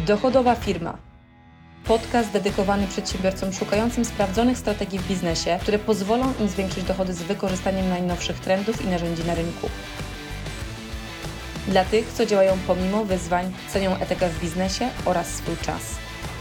Dochodowa firma. Podcast dedykowany przedsiębiorcom szukającym sprawdzonych strategii w biznesie, które pozwolą im zwiększyć dochody z wykorzystaniem najnowszych trendów i narzędzi na rynku. Dla tych, co działają pomimo wyzwań, cenią etykę w biznesie oraz swój czas.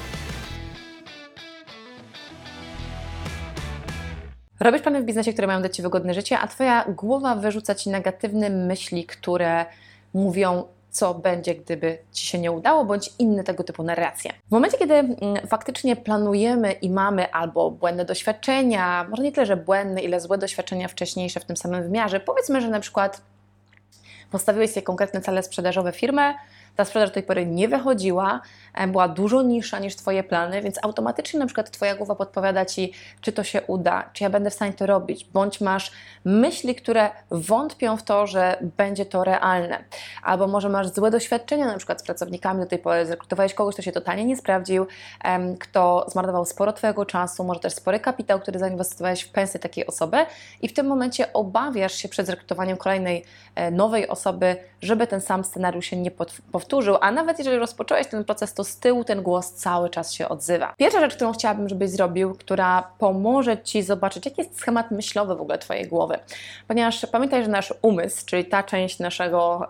Robisz plany w biznesie, które mają dać Ci wygodne życie, a Twoja głowa wyrzuca Ci negatywne myśli, które mówią, co będzie, gdyby Ci się nie udało, bądź inne tego typu narracje. W momencie, kiedy faktycznie planujemy i mamy albo błędne doświadczenia, może nie tyle, że błędne, ile złe doświadczenia wcześniejsze w tym samym wymiarze, powiedzmy, że na przykład postawiłeś sobie konkretne cele sprzedażowe firmy, ta sprzedaż do tej pory nie wychodziła, była dużo niższa niż Twoje plany, więc automatycznie na przykład Twoja głowa podpowiada Ci, czy to się uda, czy ja będę w stanie to robić, bądź masz myśli, które wątpią w to, że będzie to realne, albo może masz złe doświadczenia na przykład z pracownikami, do tej pory zrekrutowałeś kogoś, kto się totalnie nie sprawdził, kto zmarnował sporo Twojego czasu, może też spory kapitał, który zainwestowałeś w pensję takiej osoby i w tym momencie obawiasz się przed zrekrutowaniem kolejnej nowej osoby, żeby ten sam scenariusz się nie powtórzył, a nawet jeżeli rozpocząłeś ten proces, to z tyłu ten głos cały czas się odzywa. Pierwsza rzecz, którą chciałabym, żebyś zrobił, która pomoże Ci zobaczyć, jaki jest schemat myślowy w ogóle Twojej głowy. Ponieważ pamiętaj, że nasz umysł, czyli ta część naszego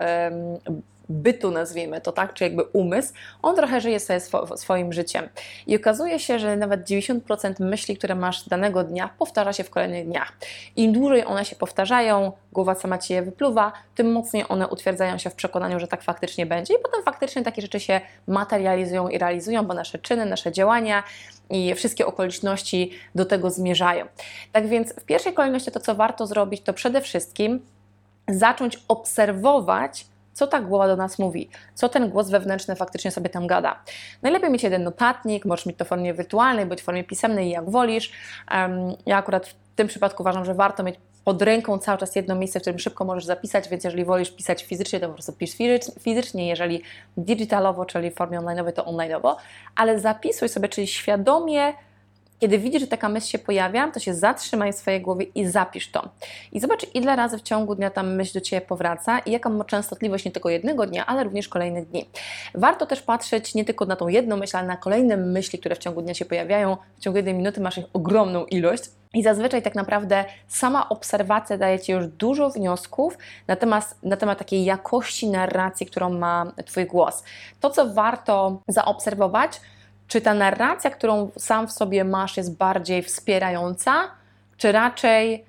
bytu, nazwijmy to tak, czy jakby umysł, on trochę żyje sobie swoim życiem. I okazuje się, że nawet 90% myśli, które masz danego dnia, powtarza się w kolejnych dniach. Im dłużej one się powtarzają, głowa sama Ci je wypluwa, tym mocniej one utwierdzają się w przekonaniu, że tak faktycznie będzie i potem faktycznie takie rzeczy się materializują i realizują, bo nasze czyny, nasze działania i wszystkie okoliczności do tego zmierzają. Tak więc w pierwszej kolejności to, co warto zrobić, to przede wszystkim zacząć obserwować, co ta głowa do nas mówi, co ten głos wewnętrzny faktycznie sobie tam gada. Najlepiej mieć jeden notatnik, możesz mieć to w formie wirtualnej, bądź w formie pisemnej, jak wolisz. Ja akurat w tym przypadku uważam, że warto mieć pod ręką cały czas jedno miejsce, w którym szybko możesz zapisać, więc jeżeli wolisz pisać fizycznie, to po prostu pisz fizycznie, jeżeli digitalowo, czyli w formie online'owej, to online'owo, ale zapisuj sobie, czyli świadomie, kiedy widzisz, że taka myśl się pojawia, to się zatrzymaj w swojej głowie i zapisz to. I zobacz, ile razy w ciągu dnia ta myśl do Ciebie powraca i jaką ma częstotliwość nie tylko jednego dnia, ale również kolejnych dni. Warto też patrzeć nie tylko na tą jedną myśl, ale na kolejne myśli, które w ciągu dnia się pojawiają. W ciągu jednej minuty masz ich ogromną ilość. I zazwyczaj tak naprawdę sama obserwacja daje Ci już dużo wniosków na temat takiej jakości narracji, którą ma Twój głos. To, co warto zaobserwować, czy ta narracja, którą sam w sobie masz, jest bardziej wspierająca, czy raczej,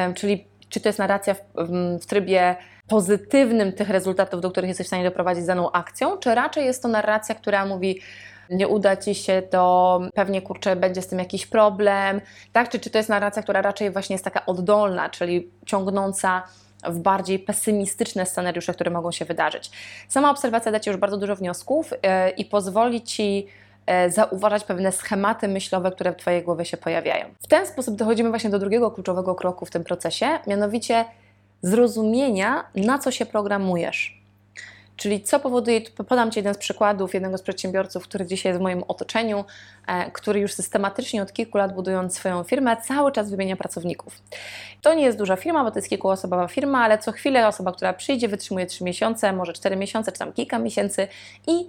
czy to jest narracja w trybie pozytywnym tych rezultatów, do których jesteś w stanie doprowadzić z daną akcją, czy raczej jest to narracja, która mówi, nie uda Ci się, to pewnie, będzie z tym jakiś problem, tak? Czy to jest narracja, która raczej właśnie jest taka oddolna, czyli ciągnąca w bardziej pesymistyczne scenariusze, które mogą się wydarzyć. Sama obserwacja da Ci już bardzo dużo wniosków i pozwoli Ci zauważać pewne schematy myślowe, które w Twojej głowie się pojawiają. W ten sposób dochodzimy właśnie do drugiego kluczowego kroku w tym procesie, mianowicie zrozumienia, na co się programujesz. Czyli co powoduje, podam Ci jeden z przykładów jednego z przedsiębiorców, który dzisiaj jest w moim otoczeniu, który już systematycznie od kilku lat, budując swoją firmę, cały czas wymienia pracowników. To nie jest duża firma, bo to jest kilkuosobowa firma, ale co chwilę osoba, która przyjdzie, wytrzymuje 3 miesiące, może 4 miesiące, czy tam kilka miesięcy i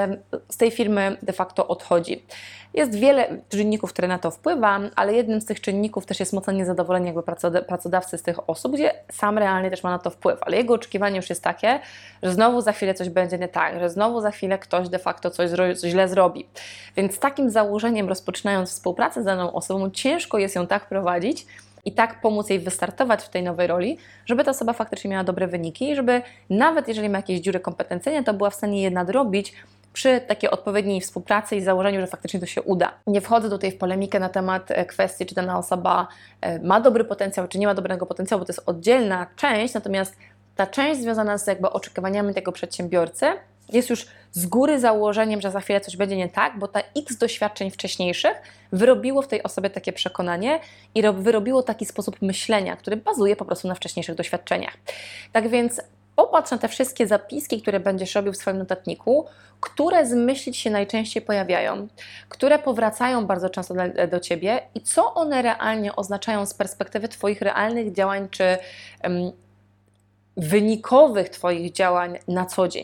z tej firmy de facto odchodzi. Jest wiele czynników, które na to wpływa, ale jednym z tych czynników też jest mocne niezadowolenie jakby pracodawcy z tych osób, gdzie sam realnie też ma na to wpływ, ale jego oczekiwanie już jest takie, że znowu za chwilę coś będzie nie tak, że znowu za chwilę ktoś de facto coś źle zrobi. Więc z takim założeniem, rozpoczynając współpracę z daną osobą, ciężko jest ją tak prowadzić i tak pomóc jej wystartować w tej nowej roli, żeby ta osoba faktycznie miała dobre wyniki i żeby nawet jeżeli ma jakieś dziury kompetencyjne, to była w stanie je nadrobić przy takiej odpowiedniej współpracy i założeniu, że faktycznie to się uda. Nie wchodzę tutaj w polemikę na temat kwestii, czy dana osoba ma dobry potencjał, czy nie ma dobrego potencjału, bo to jest oddzielna część, natomiast ta część związana z jakby oczekiwaniami tego przedsiębiorcy jest już z góry założeniem, że za chwilę coś będzie nie tak, bo ta X doświadczeń wcześniejszych wyrobiło w tej osobie takie przekonanie i wyrobiło taki sposób myślenia, który bazuje po prostu na wcześniejszych doświadczeniach. Tak więc popatrz na te wszystkie zapiski, które będziesz robił w swoim notatniku, które z myśli Ci się najczęściej pojawiają, które powracają bardzo często do Ciebie i co one realnie oznaczają z perspektywy Twoich realnych działań czy wynikowych Twoich działań na co dzień.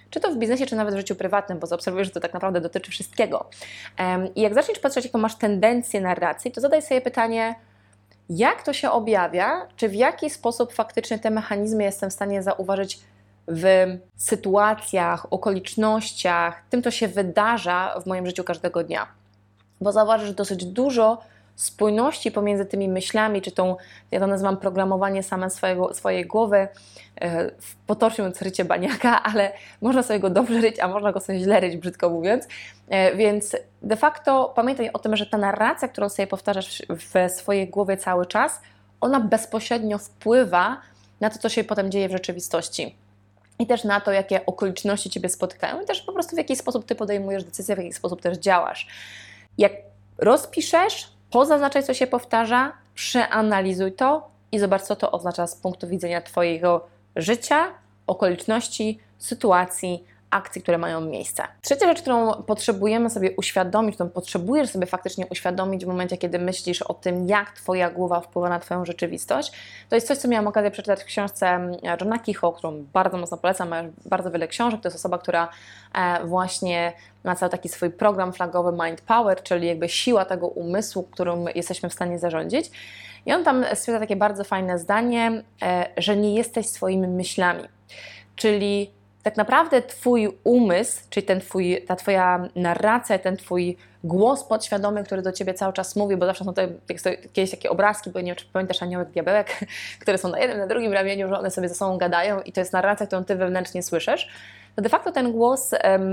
czy to w biznesie, czy nawet w życiu prywatnym, bo zaobserwujesz, że to tak naprawdę dotyczy wszystkiego. I jak zaczniesz patrzeć, jaką masz tendencję narracji, to zadaj sobie pytanie, jak to się objawia, czy w jaki sposób faktycznie te mechanizmy jestem w stanie zauważyć w sytuacjach, okolicznościach, tym, co się wydarza w moim życiu każdego dnia. Bo zauważysz dosyć dużo spójności pomiędzy tymi myślami, czy tą, ja to nazywam programowanie same swojej głowy, potocznie mówiąc rycie baniaka, ale można sobie go dobrze ryć, a można go sobie źle ryć, brzydko mówiąc. Więc de facto pamiętaj o tym, że ta narracja, którą sobie powtarzasz w swojej głowie cały czas, ona bezpośrednio wpływa na to, co się potem dzieje w rzeczywistości. I też na to, jakie okoliczności Ciebie spotykają i też po prostu w jaki sposób Ty podejmujesz decyzje, w jaki sposób też działasz. Jak rozpiszesz, pozaznaczaj, co się powtarza, przeanalizuj to i zobacz, co to oznacza z punktu widzenia Twojego życia, okoliczności, sytuacji, akcji, które mają miejsce. Trzecia rzecz, którą potrzebujemy sobie uświadomić, którą potrzebujesz sobie faktycznie uświadomić w momencie, kiedy myślisz o tym, jak Twoja głowa wpływa na Twoją rzeczywistość, to jest coś, co miałam okazję przeczytać w książce Johna Kehoe, którą bardzo mocno polecam, ma bardzo wiele książek. To jest osoba, która właśnie ma cały taki swój program flagowy Mind Power, czyli jakby siła tego umysłu, którym jesteśmy w stanie zarządzić. I on tam stwierdza takie bardzo fajne zdanie, że nie jesteś swoimi myślami. Czyli tak naprawdę Twój umysł, czyli ta Twoja narracja, ten Twój głos podświadomy, który do Ciebie cały czas mówi, bo zawsze są jakieś takie obrazki, bo nie wiem, czy pamiętasz aniołek, diabełek, które są na jednym, na drugim ramieniu, że one sobie ze sobą gadają i to jest narracja, którą Ty wewnętrznie słyszysz, to de facto ten głos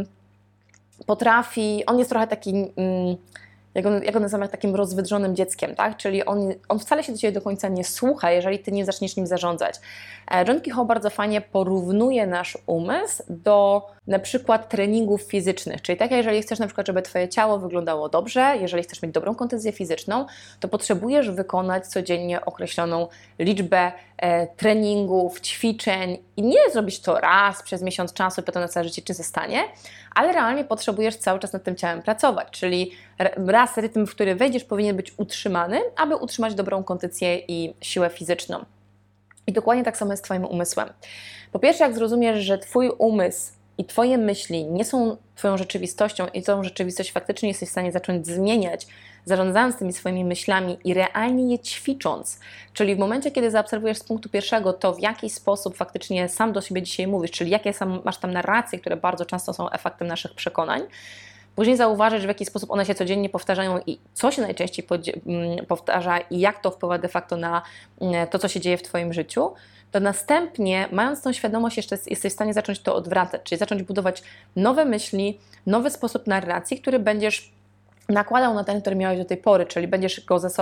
on jest trochę taki, jak on nazywam, takim rozwydrzonym dzieckiem, tak? Czyli on wcale się do Ciebie do końca nie słucha, jeżeli Ty nie zaczniesz nim zarządzać. John Kehoe bardzo fajnie porównuje nasz umysł do na przykład treningów fizycznych, czyli tak, jeżeli chcesz na przykład, żeby Twoje ciało wyglądało dobrze, jeżeli chcesz mieć dobrą kondycję fizyczną, to potrzebujesz wykonać codziennie określoną liczbę treningów, ćwiczeń i nie zrobić to raz przez miesiąc czasu i potem na całe życie czy zostanie, ale realnie potrzebujesz cały czas nad tym ciałem pracować, czyli raz rytm, w który wejdziesz, powinien być utrzymany, aby utrzymać dobrą kondycję i siłę fizyczną. I dokładnie tak samo jest z Twoim umysłem. Po pierwsze, jak zrozumiesz, że Twój umysł i Twoje myśli nie są Twoją rzeczywistością i tą rzeczywistość faktycznie jesteś w stanie zacząć zmieniać, zarządzając tymi swoimi myślami i realnie je ćwicząc, czyli w momencie, kiedy zaobserwujesz z punktu pierwszego to, w jaki sposób faktycznie sam do siebie dzisiaj mówisz, czyli jakie masz tam narracje, które bardzo często są efektem naszych przekonań, później zauważysz, w jaki sposób one się codziennie powtarzają i co się najczęściej powtarza i jak to wpływa de facto na to, co się dzieje w Twoim życiu, to następnie, mając tą świadomość, jeszcze jesteś w stanie zacząć to odwracać, czyli zacząć budować nowe myśli, nowy sposób narracji, który będziesz nakładał na ten, który miałeś do tej pory, czyli będziesz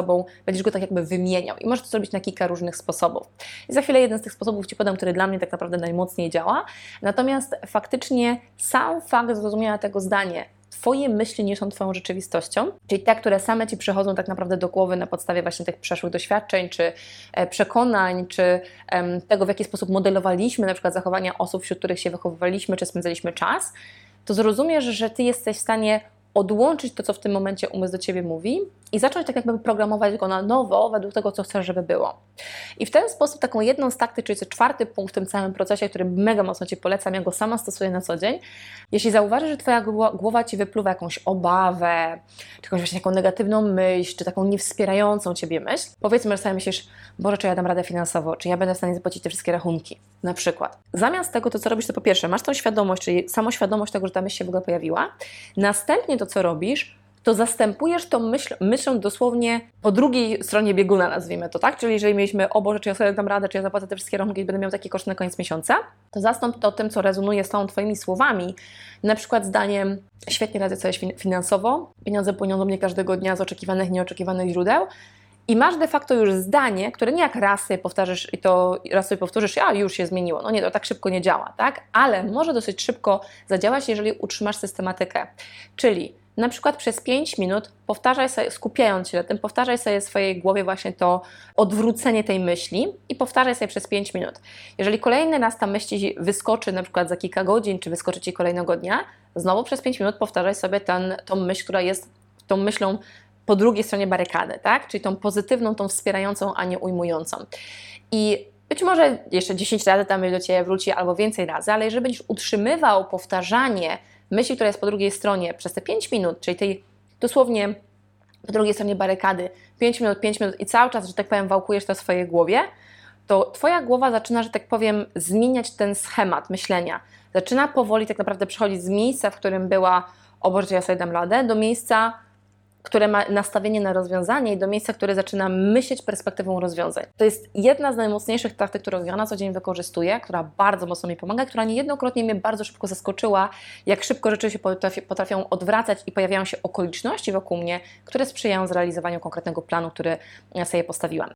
go tak jakby wymieniał i możesz to zrobić na kilka różnych sposobów. I za chwilę jeden z tych sposobów Ci podam, który dla mnie tak naprawdę najmocniej działa. Natomiast faktycznie sam fakt zrozumienia tego zdania, Twoje myśli nie są Twoją rzeczywistością, czyli te, które same Ci przychodzą tak naprawdę do głowy na podstawie właśnie tych przeszłych doświadczeń, czy przekonań, czy tego, w jaki sposób modelowaliśmy na przykład zachowania osób, wśród których się wychowywaliśmy, czy spędzaliśmy czas, to zrozumiesz, że Ty jesteś w stanie odłączyć to, co w tym momencie umysł do Ciebie mówi i zacząć tak jakby programować go na nowo według tego, co chcesz, żeby było. I w ten sposób taką jedną z taktyk, czyli czwarty punkt w tym całym procesie, który mega mocno Ci polecam, ja go sama stosuję na co dzień. Jeśli zauważysz, że Twoja głowa Ci wypluwa jakąś obawę, czy jakąś właśnie taką negatywną myśl, czy taką niewspierającą Ciebie myśl, powiedzmy, że sobie myślisz, Boże, czy ja dam radę finansowo, czy ja będę w stanie zapłacić te wszystkie rachunki, na przykład. Zamiast tego, to co robisz, to po pierwsze, masz tą świadomość, czyli samoświadomość tego, że ta myśl się w ogóle pojawiła. Następnie to, co robisz, to zastępujesz tą myślą dosłownie po drugiej stronie bieguna, nazwijmy to, tak? Czyli jeżeli mieliśmy, o Boże, czy ja sobie dam radę, czy ja zapłacę te wszystkie rachunki i będę miał taki koszt na koniec miesiąca, to zastąp to tym, co rezonuje z tą Twoimi słowami, na przykład zdaniem, świetnie radzę sobie finansowo, pieniądze płyną do mnie każdego dnia z oczekiwanych, nieoczekiwanych źródeł, i masz de facto już zdanie, które nie jak raz sobie powtarzasz i to raz sobie powtórzysz, a już się zmieniło. No nie, to tak szybko nie działa, tak? Ale może dosyć szybko zadziałać, jeżeli utrzymasz systematykę. Czyli na przykład przez 5 minut powtarzaj sobie, skupiając się na tym, powtarzaj sobie w swojej głowie właśnie to odwrócenie tej myśli i powtarzaj sobie przez 5 minut. Jeżeli kolejny raz ta myśl Ci wyskoczy na przykład za kilka godzin, czy wyskoczy Ci kolejnego dnia, znowu przez 5 minut powtarzaj sobie tą myśl, która jest tą myślą po drugiej stronie barykady, tak? Czyli tą pozytywną, tą wspierającą, a nie ujmującą. I Być może jeszcze 10 razy ta myśl do Ciebie wróci albo więcej razy, ale jeżeli będziesz utrzymywał powtarzanie myśli, która jest po drugiej stronie przez te 5 minut, czyli tej dosłownie po drugiej stronie barykady 5 minut i cały czas, że tak powiem, wałkujesz to w swojej głowie, to Twoja głowa zaczyna, że tak powiem, zmieniać ten schemat myślenia. Zaczyna powoli tak naprawdę przechodzić z miejsca, w którym była o Boże, ja sobie dam radę, do miejsca, które ma nastawienie na rozwiązanie i do miejsca, które zaczyna myśleć perspektywą rozwiązań. To jest jedna z najmocniejszych taktyk, którą ja na co dzień wykorzystuję, która bardzo mocno mi pomaga, która niejednokrotnie mnie bardzo szybko zaskoczyła, jak szybko rzeczy się potrafią odwracać i pojawiają się okoliczności wokół mnie, które sprzyjają zrealizowaniu konkretnego planu, który ja sobie postawiłam.